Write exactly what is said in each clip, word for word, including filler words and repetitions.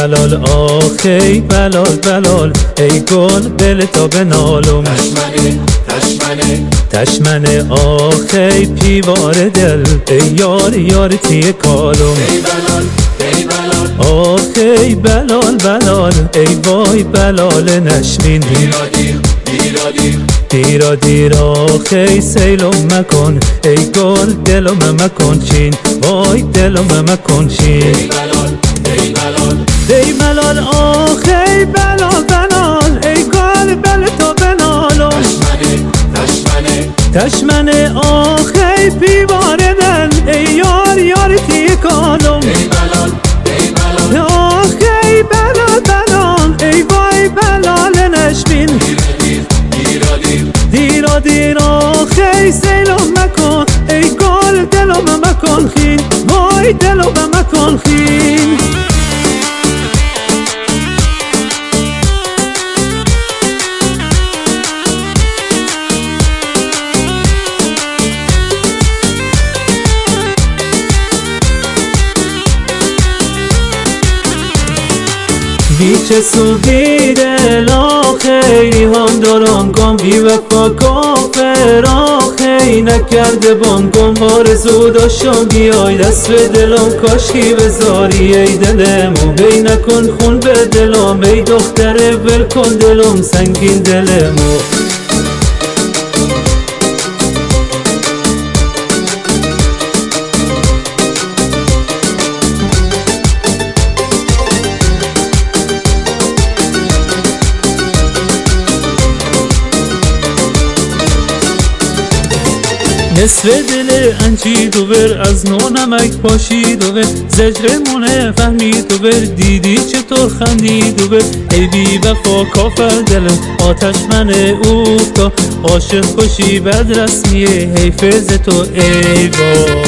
بلال آخ ای بلال بلال، ای گل دل تا بنالم. تشمنه تشمنه تشمنه آخ ای پیوار دل، ای یار یار تی کالم. ای بلال ای بلال آخ ای بلال بلال، ای وای بلال نشمین. دیرا دیر دیرا دیر دیرا دیر آخ ای سیلم مکن، ای گل دلم مکن چین، وای دلم مکن چین. ای بلال ای بلال ای بلال آخ ای بلال بلال، ای گل بل تا بنالم. تشمنه تشمنه تشمنه آخ ای پیوار دل، ای یار یار تی کالم. ای بلال ای بلال آخ ای بلال بلال، ای وای بلال نشمین. دیرا دیر دیرا دیر آخ ای سیلم مکن، ای گل دلم مکن خین، وای دلم مکن خین. بیچه سوگی دل آخی هم دارم کن، بی وفا کافر آخی نکرده بام کن. آرزو داشتم بیای دست به دلم، کاشکی بذاری ای دلمو، بی نکن خون به دلم، ای دختره ول کن دلم سنگین دلمو. نصف دل انچید و بر، از نو نمک پاشید و بر، زجرمونه فهمید و بر، دیدی چطور خندید و بر. ای بی وفا کافر دلم، آتش من او تا عاشق باشی بد رسمیه، حیف ز تو ای با.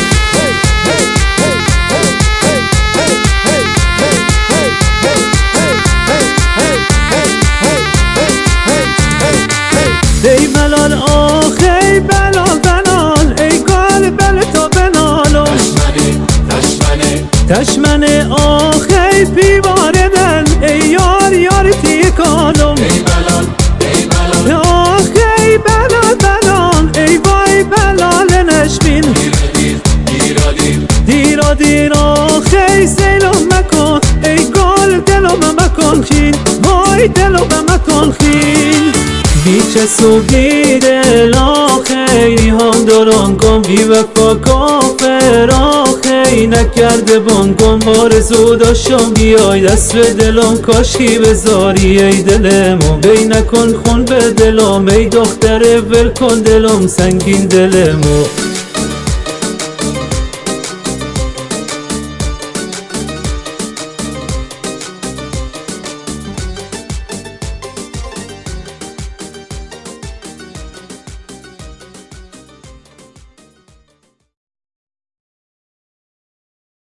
ای بلال آخ ای بلال بلال، ای گل بل تا بنالم. تشمنه تشمنه تشمنه آخ ای پیوار دل، ای یار یار تی کالم. ای بلال ای بلال آخ ای بلال بلال، ای وای بلال نشمین. دیرا دیر دیرا دیر آخ ای سیلم مکن، ای گل دلم مکن خین، وای دلم مکن خین. بیچه سوگی دل آخی هم دارم کن، بی وفا کافر آخی نکرده بام کن. آرزو داشتم بیای دست به دلم، کاشکی بذاری ای دلمو، بی نکن خون به دلم، ای دختره ول کن دلم سنگین دلمو.